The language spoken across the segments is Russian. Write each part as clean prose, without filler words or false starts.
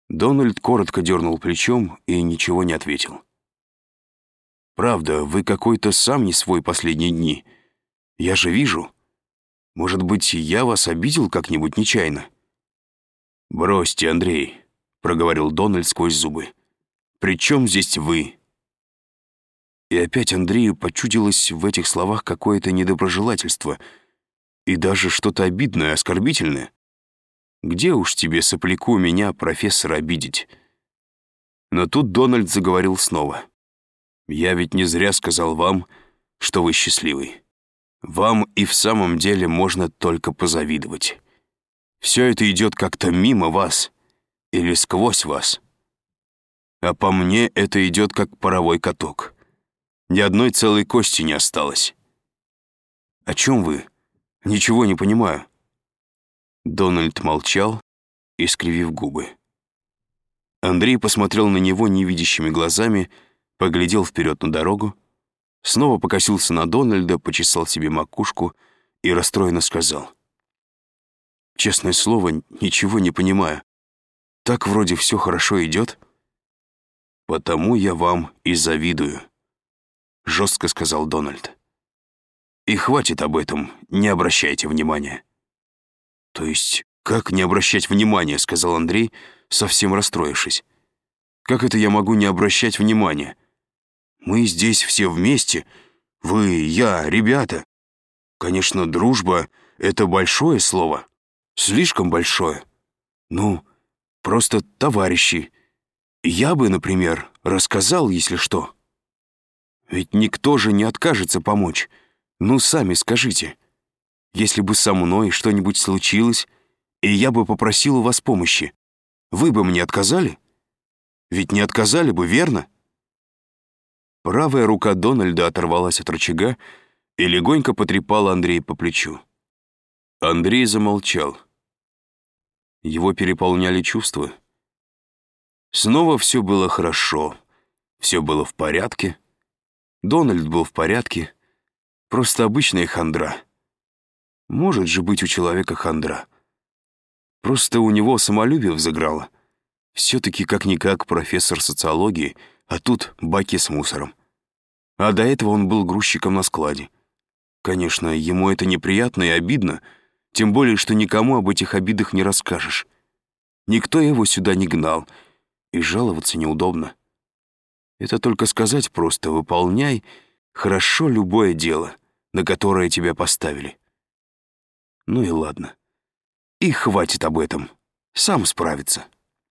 Дональд коротко дернул плечом и ничего не ответил. «Правда, вы какой-то сам не свой последние дни. Я же вижу. Может быть, я вас обидел как-нибудь нечаянно?» «Бросьте, Андрей», — проговорил Дональд сквозь зубы. «При чем здесь вы?» И опять Андрею почудилось в этих словах какое-то недоброжелательство и даже что-то обидное, оскорбительное. Где уж тебе, сопляку, меня, профессора, обидеть? Но тут Дональд заговорил снова. «Я ведь не зря сказал вам, что вы счастливый. Вам и в самом деле можно только позавидовать. Все это идет как-то мимо вас или сквозь вас. А по мне это идет как паровой каток. Ни одной целой кости не осталось». «О чем вы? Ничего не понимаю». Дональд молчал, искривив губы. Андрей посмотрел на него невидящими глазами, поглядел вперед на дорогу, снова покосился на Дональда, почесал себе макушку и расстроенно сказал: «Честное слово, ничего не понимаю. Так вроде все хорошо идет». «Потому я вам и завидую», — жестко сказал Дональд. «И хватит об этом, не обращайте внимания». «То есть, как не обращать внимания?» — сказал Андрей, совсем расстроившись. «Как это я могу не обращать внимания? Мы здесь все вместе, вы, я, ребята. Конечно, дружба — это большое слово, слишком большое. Ну, просто товарищи. Я бы, например, рассказал, если что. Ведь никто же не откажется помочь. Ну, сами скажите. Если бы со мной что-нибудь случилось, и я бы попросил у вас помощи, вы бы мне отказали? Ведь не отказали бы, верно?» Правая рука Дональда оторвалась от рычага и легонько потрепала Андрея по плечу. Андрей замолчал. Его переполняли чувства. Снова все было хорошо, все было в порядке. Дональд был в порядке, просто обычная хандра. Может же быть у человека хандра. Просто у него самолюбие взыграло. Все-таки как-никак профессор социологии, а тут баки с мусором. А до этого он был грузчиком на складе. Конечно, ему это неприятно и обидно, тем более, что никому об этих обидах не расскажешь. Никто его сюда не гнал, и жаловаться неудобно. Это только сказать просто: выполняй хорошо любое дело, на которое тебя поставили. Ну и ладно. И хватит об этом. Сам справится.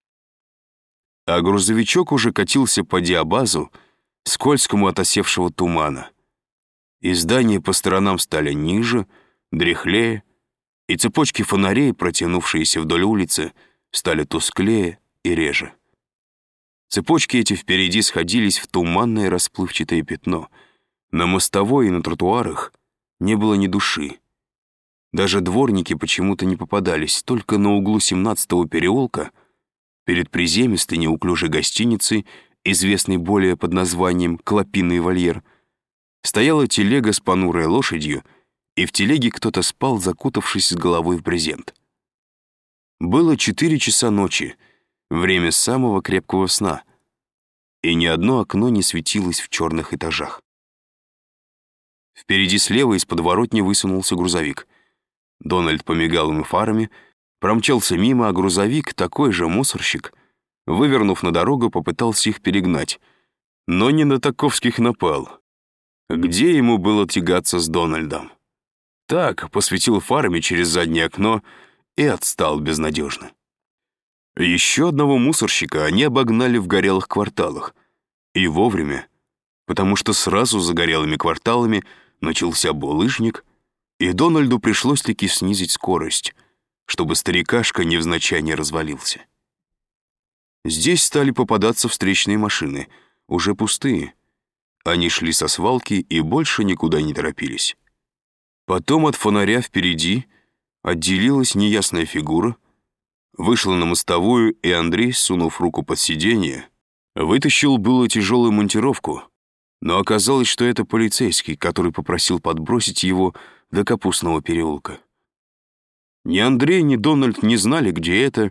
А грузовичок уже катился по диабазу, скользкому от осевшего тумана. И здания по сторонам стали ниже, дряхлее, и цепочки фонарей, протянувшиеся вдоль улицы, стали тусклее и реже. Цепочки эти впереди сходились в туманное расплывчатое пятно. На мостовой и на тротуарах не было ни души. Даже дворники почему-то не попадались, только на углу 17-го переулка, перед приземистой неуклюжей гостиницей, известной более под названием «Клопиный вольер», стояла телега с понурой лошадью, и в телеге кто-то спал, закутавшись с головой в брезент. Было 4 часа ночи, время самого крепкого сна, и ни одно окно не светилось в черных этажах. Впереди слева из подворотни высунулся грузовик. Дональд помигал ему фарами, промчался мимо, а грузовик, такой же мусорщик, вывернув на дорогу, попытался их перегнать, но не на таковских напал. Где ему было тягаться с Дональдом? Так, посветил фарами через заднее окно и отстал безнадежно. Еще одного мусорщика они обогнали в горелых кварталах. И вовремя, потому что сразу за горелыми кварталами начался булыжник, и Дональду пришлось-таки снизить скорость, чтобы старикашка невзначай не развалился. Здесь стали попадаться встречные машины, уже пустые. Они шли со свалки и больше никуда не торопились. Потом от фонаря впереди отделилась неясная фигура, вышла на мостовую, и Андрей, сунув руку под сиденье, вытащил было тяжелую монтировку, но оказалось, что это полицейский, который попросил подбросить его до Капустного переулка. Ни Андрей, ни Дональд не знали, где это,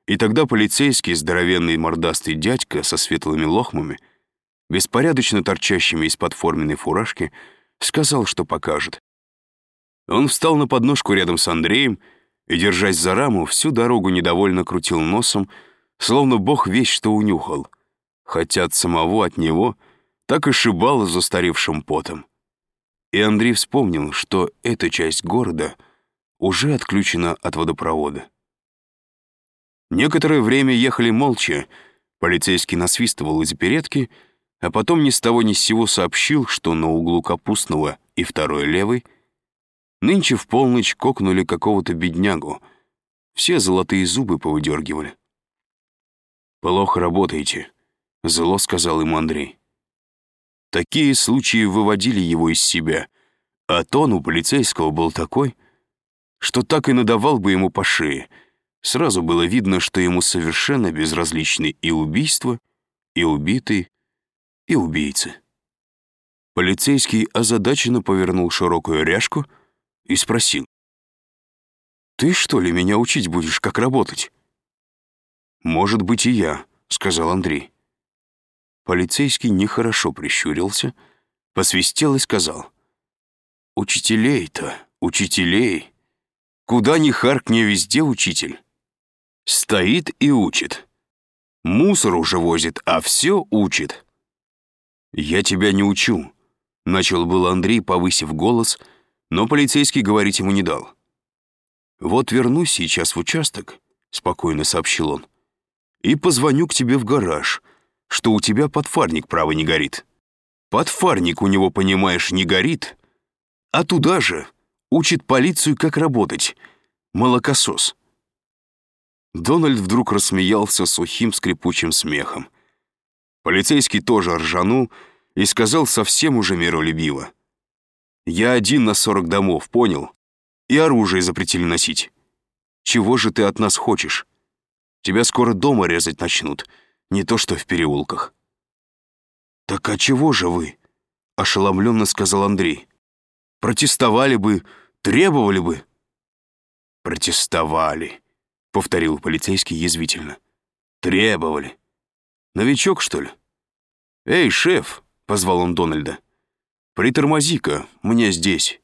И тогда полицейский, здоровенный мордастый дядька со светлыми лохмами, беспорядочно торчащими из-под форменной фуражки, сказал, что покажет. Он встал на подножку рядом с Андреем и, держась за раму, всю дорогу недовольно крутил носом, словно бог весть что унюхал, хотя от него так и шибало застаревшим потом. И Андрей вспомнил, что эта часть города уже отключена от водопровода. Некоторое время ехали молча, полицейский насвистывал из оперетки, а потом ни с того ни с сего сообщил, что на углу Капустного и второй левой нынче в полночь кокнули какого-то беднягу, все золотые зубы повыдергивали. «Плохо работаете», — зло сказал ему Андрей. Такие случаи выводили его из себя, а тон у полицейского был такой, что так и надавал бы ему по шее. Сразу было видно, что ему совершенно безразличны и убийства, и убитые, и убийцы. Полицейский озадаченно повернул широкую ряжку и спросил: «Ты, что ли, меня учить будешь, как работать?» «Может быть, и я», — сказал Андрей. Полицейский нехорошо прищурился, посвистел и сказал: «Учителей-то, учителей! Куда ни харкни, везде учитель. Стоит и учит. Мусор уже возит, а все учит». «Я тебя не учу», — начал был Андрей, повысив голос, но полицейский говорить ему не дал. «Вот вернусь сейчас в участок», — спокойно сообщил он, «и позвоню к тебе в гараж, что у тебя подфарник правый не горит. Подфарник у него, понимаешь, не горит, а туда же учит полицию, как работать. Молокосос». Дональд вдруг рассмеялся сухим скрипучим смехом. Полицейский тоже ржанул и сказал совсем уже миролюбиво: «Я один на 40 домов, понял? И оружие запретили носить. Чего же ты от нас хочешь? Тебя скоро дома резать начнут, не то что в переулках». «Так а чего же вы?» — ошеломленно сказал Андрей. «Протестовали бы, требовали бы». «Протестовали», — повторил полицейский язвительно. «Требовали. Новичок, что ли?» «Эй, шеф», — позвал он Дональда, — «притормози-ка, мне здесь».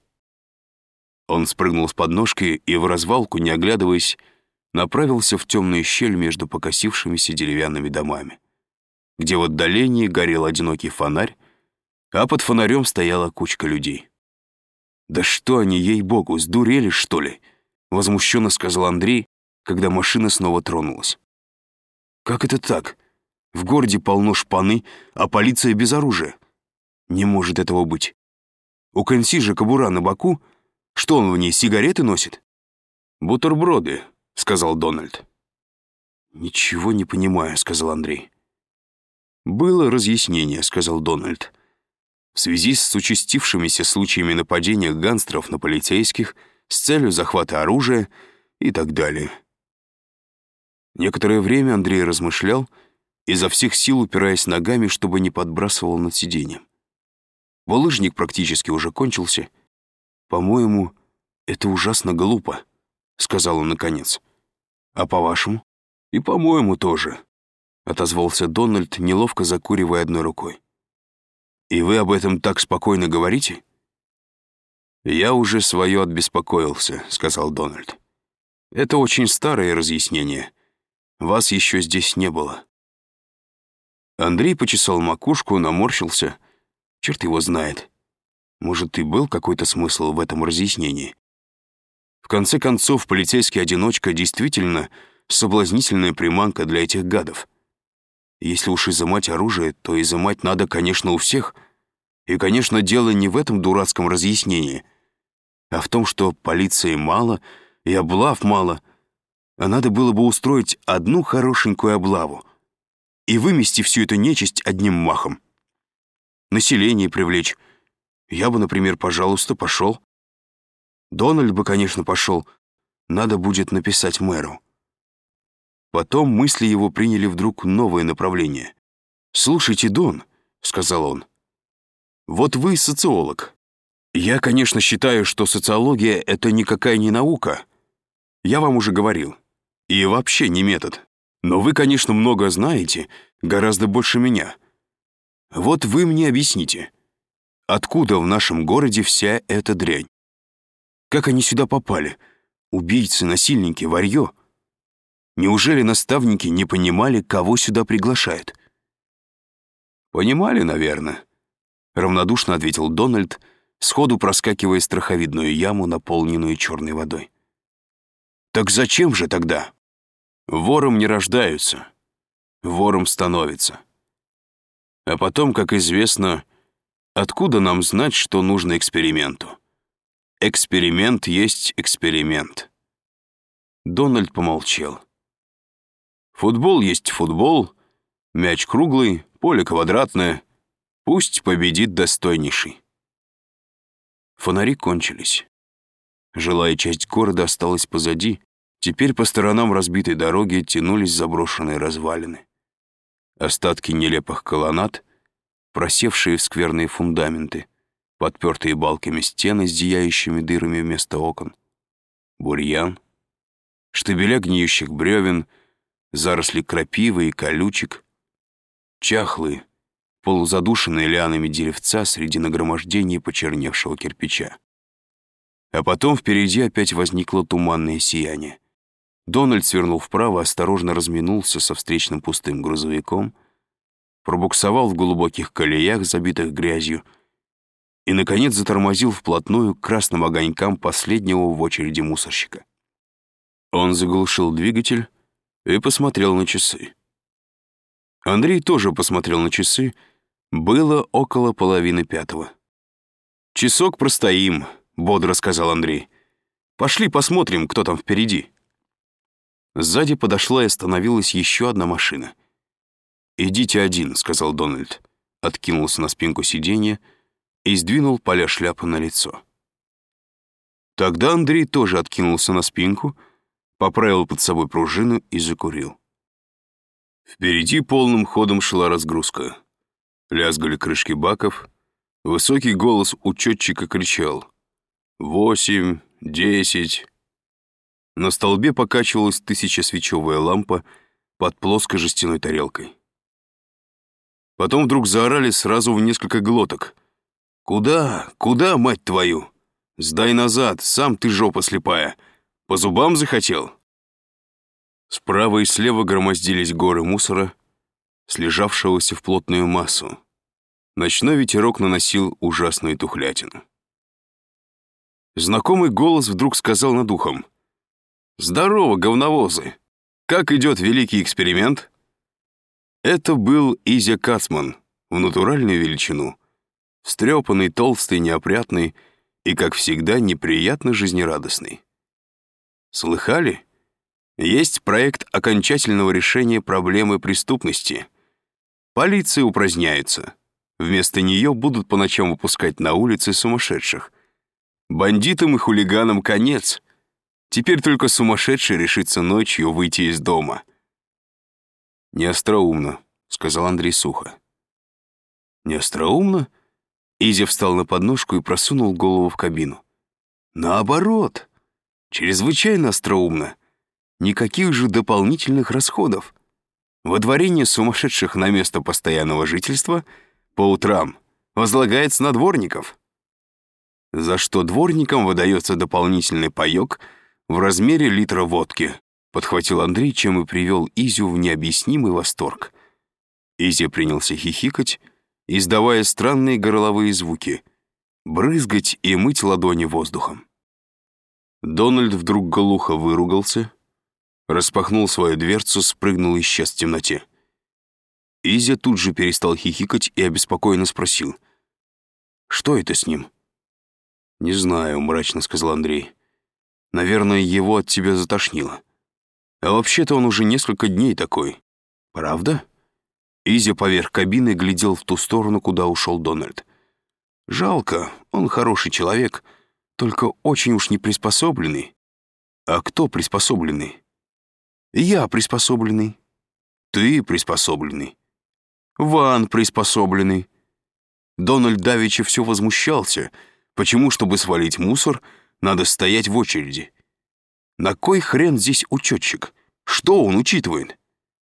Он спрыгнул с подножки и в развалку, не оглядываясь, направился в темную щель между покосившимися деревянными домами, где в отдалении горел одинокий фонарь, а под фонарем стояла кучка людей. «Да что они, ей-богу, сдурели, что ли?» — возмущенно сказал Андрей, когда машина снова тронулась. «Как это так? В городе полно шпаны, а полиция без оружия. Не может этого быть. У Кэнси же кобура на боку. Что он в ней, сигареты носит?» «Бутерброды», — сказал Дональд. «Ничего не понимаю», — сказал Андрей. «Было разъяснение», — сказал Дональд. «В связи с участившимися случаями нападения гангстеров на полицейских с целью захвата оружия и так далее». Некоторое время Андрей размышлял, изо всех сил упираясь ногами, чтобы не подбрасывал над сиденьем. Булыжник практически уже кончился. «По-моему, это ужасно глупо», — сказал он наконец. «А по-вашему?» «И по-моему тоже», — отозвался Дональд, неловко закуривая одной рукой. «И вы об этом так спокойно говорите?» «Я уже свое отбеспокоился», — сказал Дональд. «Это очень старое разъяснение. Вас еще здесь не было». Андрей почесал макушку, наморщился. Черт его знает. Может, и был какой-то смысл в этом разъяснении. В конце концов, полицейский одиночка действительно соблазнительная приманка для этих гадов. Если уж изымать оружие, то изымать надо, конечно, у всех. И, конечно, дело не в этом дурацком разъяснении, а в том, что полиции мало и облав мало, а надо было бы устроить одну хорошенькую облаву и вымести всю эту нечисть одним махом. Население привлечь. Я бы, например, пожалуйста, пошел. Дональд бы, конечно, пошел. Надо будет написать мэру. Потом мысли его приняли вдруг новое направление. «Слушайте, Дон», — сказал он, — «вот вы социолог. Я, конечно, считаю, что социология — это никакая не наука. Я вам уже говорил. И вообще не метод. Но вы, конечно, много знаете, гораздо больше меня. Вот вы мне объясните, откуда в нашем городе вся эта дрянь? Как они сюда попали? Убийцы, насильники, варьё? Неужели наставники не понимали, кого сюда приглашают? Понимали, наверное, равнодушно ответил Дональд, сходу проскакивая страховидную яму, наполненную черной водой. Так зачем же тогда? Вором не рождаются, вором становятся. А потом, как известно, откуда нам знать, что нужно эксперименту? Эксперимент есть эксперимент. Дональд помолчал. Футбол есть футбол, мяч круглый, поле квадратное. Пусть победит достойнейший. Фонари кончились. Жилая часть города осталась позади. Теперь по сторонам разбитой дороги тянулись заброшенные развалины. Остатки нелепых колоннад, просевшие в скверные фундаменты, подпертые балками стены с зияющими дырами вместо окон, бурьян, штабеля гниющих бревен, заросли крапивы и колючек, чахлые, полузадушенные лианами деревца среди нагромождения почерневшего кирпича. А потом впереди опять возникло туманное сияние. Дональд свернул вправо, осторожно разминулся со встречным пустым грузовиком, пробуксовал в глубоких колеях, забитых грязью, и, наконец, затормозил вплотную к красным огонькам последнего в очереди мусорщика. Он заглушил двигатель и посмотрел на часы. Андрей тоже посмотрел на часы. Было около 4:30. «Часок простоим», — бодро сказал Андрей. «Пошли посмотрим, кто там впереди». Сзади подошла и остановилась еще одна машина. «Идите один», — сказал Дональд, откинулся на спинку сиденья и сдвинул поля шляпы на лицо. Тогда Андрей тоже откинулся на спинку, поправил под собой пружину и закурил. Впереди полным ходом шла разгрузка. Лязгали крышки баков. Высокий голос учетчика кричал: 8, 10. На столбе покачивалась 1000-свечевая лампа под плоской жестяной тарелкой. Потом вдруг заорали сразу в несколько глоток: «Куда? Куда, мать твою? Сдай назад, сам ты жопа слепая. По зубам захотел?» Справа и слева громоздились горы мусора, слежавшегося в плотную массу. Ночной ветерок наносил ужасную тухлятину. Знакомый голос вдруг сказал над ухом: «Здорово, говновозы! Как идет великий эксперимент?» Это был Изя Кацман в натуральную величину, встрепанный, толстый, неопрятный и, как всегда, неприятно жизнерадостный. Слыхали? Есть проект окончательного решения проблемы преступности. Полиция упраздняется. Вместо нее будут по ночам выпускать на улицы сумасшедших. Бандитам и хулиганам конец. Теперь только сумасшедший решится ночью выйти из дома. «Не остроумно», — сказал Андрей сухо. «Не остроумно?» Изя встал на подножку и просунул голову в кабину. «Наоборот, чрезвычайно остроумно. Никаких же дополнительных расходов. Водворение сумасшедших на место постоянного жительства по утрам возлагается на дворников, за что дворникам выдается дополнительный паёк в размере литра водки», — подхватил Андрей, чем и привел Изю в необъяснимый восторг. Изя принялся хихикать, издавая странные горловые звуки, брызгать и мыть ладони воздухом. Дональд вдруг глухо выругался, распахнул свою дверцу, спрыгнул и исчез в темноте. Изя тут же перестал хихикать и обеспокоенно спросил: «Что это с ним?» «Не знаю», — мрачно сказал Андрей. «Наверное, его от тебя затошнило. А вообще-то он уже несколько дней такой. Правда?» Изя поверх кабины глядел в ту сторону, куда ушел Дональд. «Жалко, он хороший человек, только очень уж не приспособленный». «А кто приспособленный?» «Я приспособленный». «Ты приспособленный». «Ван приспособленный». Дональд давеча все возмущался. Почему, чтобы свалить мусор, надо стоять в очереди? На кой хрен здесь учетчик? Что он учитывает?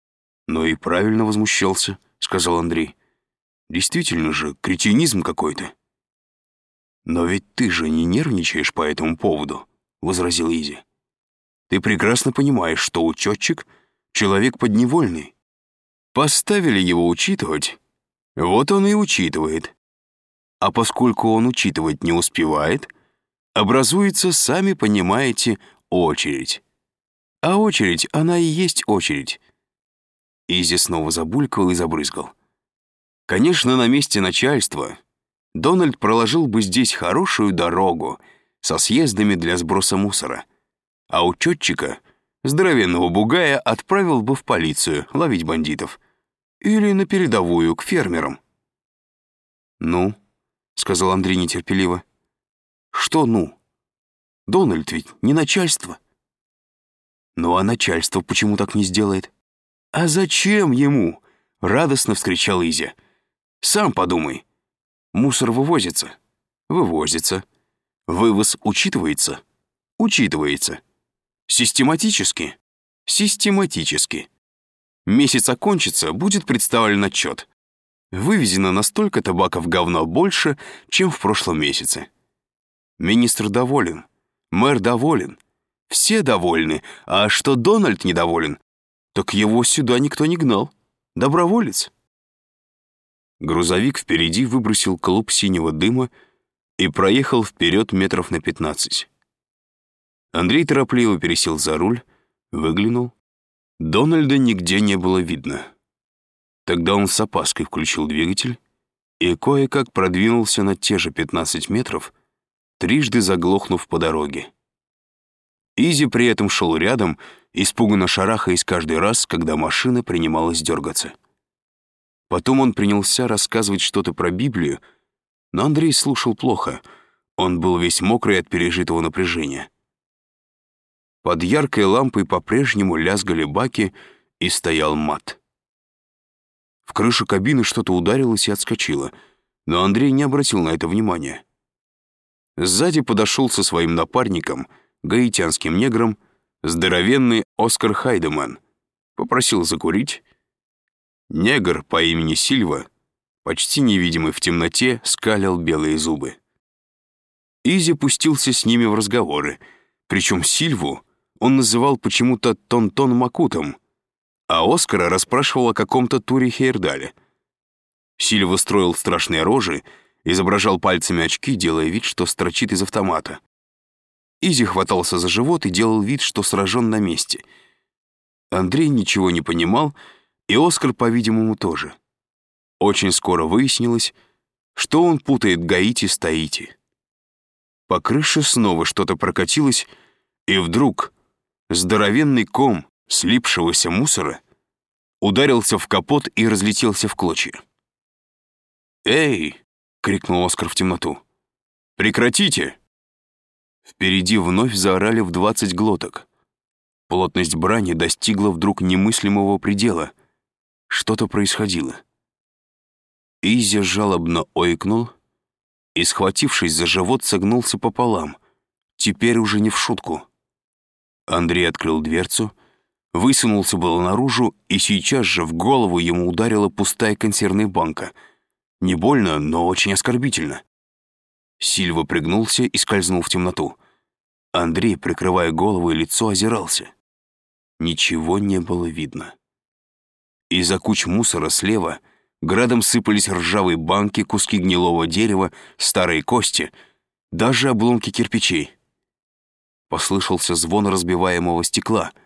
«Ну и правильно возмущался», — сказал Андрей. «Действительно же, кретинизм какой-то». «Но ведь ты же не нервничаешь по этому поводу», — возразил Изи. «Ты прекрасно понимаешь, что учетчик — человек подневольный. Поставили его учитывать, вот он и учитывает. А поскольку он учитывать не успевает, образуется, сами понимаете, очередь. А очередь, она и есть очередь». Изи снова забулькал и забрызгал. Конечно, на месте начальства Дональд проложил бы здесь хорошую дорогу со съездами для сброса мусора, а учетчика, здоровенного бугая, отправил бы в полицию ловить бандитов или на передовую к фермерам. «Ну», — сказал Андрей нетерпеливо. «Что «ну»? Дональд ведь не начальство». «Ну а начальство почему так не сделает?» «А зачем ему?» — радостно вскричал Изя. «Сам подумай. Мусор вывозится? Вывозится. Вывоз учитывается? Учитывается. Систематически? Систематически. Месяц окончится, будет представлен отчет. Вывезено настолько табака в говно больше, чем в прошлом месяце. Министр доволен, мэр доволен, все довольны, а что Дональд недоволен, так его сюда никто не гнал. Доброволец». Грузовик впереди выбросил клуб синего дыма и проехал вперед метров на 15. Андрей торопливо пересел за руль, выглянул. Дональда нигде не было видно. Тогда он с опаской включил двигатель и кое-как продвинулся на те же 15 метров, трижды заглохнув по дороге. Изи при этом шел рядом, испуганно шарахаясь каждый раз, когда машина принималась дергаться. Потом он принялся рассказывать что-то про Библию, но Андрей слушал плохо, он был весь мокрый от пережитого напряжения. Под яркой лампой по-прежнему лязгали баки и стоял мат. В крышу кабины что-то ударилось и отскочило, но Андрей не обратил на это внимания. Сзади подошел со своим напарником, гаитянским негром, здоровенный Оскар Хайдеман, попросил закурить. Негр по имени Сильва, почти невидимый в темноте, скалил белые зубы. Изи пустился с ними в разговоры, причем Сильву он называл почему-то Тонтон Макутом, а Оскара расспрашивал о каком-то Туре Хейердале. Сильва строил страшные рожи, изображал пальцами очки, делая вид, что строчит из автомата. Изи хватался за живот и делал вид, что сражен на месте. Андрей ничего не понимал, и Оскар, по-видимому, тоже. Очень скоро выяснилось, что он путает Гаити с Таити. По крыше снова что-то прокатилось, и вдруг здоровенный ком слипшегося мусора ударился в капот и разлетелся в клочья. «Эй!» — крикнул Оскар в темноту. «Прекратите!» Впереди вновь заорали в 20 глоток. Плотность брани достигла вдруг немыслимого предела. Что-то происходило. Изи жалобно ойкнул и, схватившись за живот, согнулся пополам. Теперь уже не в шутку. Андрей открыл дверцу, высунулся было наружу, и сейчас же в голову ему ударила пустая консервная банка. Не больно, но очень оскорбительно. Сильва пригнулся и скользнул в темноту. Андрей, прикрывая голову и лицо, озирался. Ничего не было видно. Из-за куч мусора слева градом сыпались ржавые банки, куски гнилого дерева, старые кости, даже обломки кирпичей. Послышался звон разбиваемого стекла.